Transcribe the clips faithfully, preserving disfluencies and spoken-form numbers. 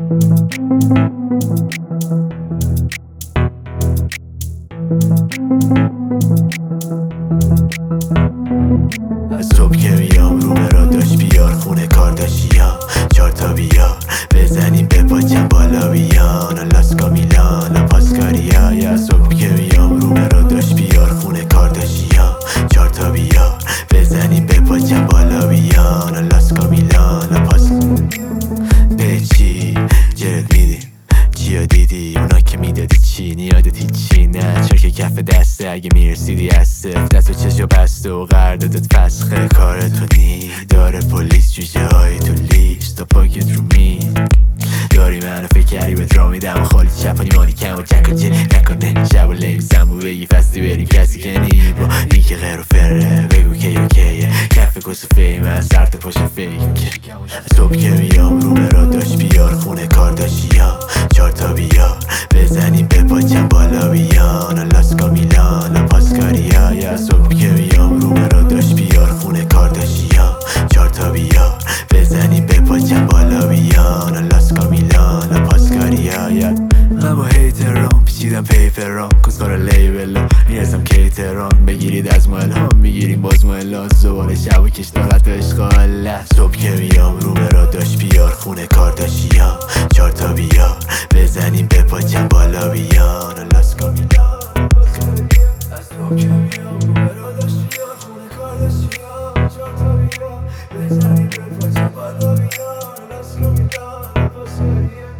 از صبح که میام رو مرا داشت بیار خونه کار داشتیا چار تا بیار بزنیم به پاچم بالا بیان لاسکا میلان پاسکاریا. از صبح که میام رو مرا داشت بیار خونه کار داشتیا چار تا بیار بزنیم به پاچم بالا بیان لاسکا میلان پاس به چی جرد میدی چیا دیدی اونا که میدادی چی نیادت هیچی نه چرا که کف دسته اگه میرسیدی از صفر دست و چشو بسته و قراردادت فسخه کار تو نی داره پلیس جوجه های تو لیست تا پاکت رو می داری منو فکر کردی بهت را میدم و خالی چپانی مانی کم و چک و چه نکنه شب و لیمزم و بگی فستی بریم کسی که نی با لینک غیر و فره بگو که اوکیه کف کس و فیم از سر تا پاش فیک. صبح که میام رو مرا داشت بیار خونه کار داشتیا چار تا بیار بزنیم به پاچم بالا بیان لاسکا میلان پاسکاریا. یا صبح که میام رو مرا داشت بیار خونه کار داشتیا چار تا بیار بزنیم به پاچم بالا بیان لاسکا میلان پاسکاریا. یا من با هیترام پیچیدم پیپرام کسکار لیبل میرسم کیتران بگیرید از ما الهام میگیریم باز ما الاز زبان شب و کش دارت و اشغال. صبح که میام رو مرا داشت بیار خونه کار داشتیا چار تا بیار بزنیم به پاچم بالا بیان لاسکا میلان. از صبح که میام رو مرا داشت بیار خونه کار داشتیا چار تا بیار بزنیم به پاچم بالا بیان لاسکا میلان پاسکاریا.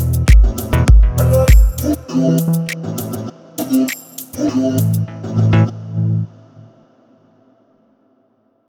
I love you.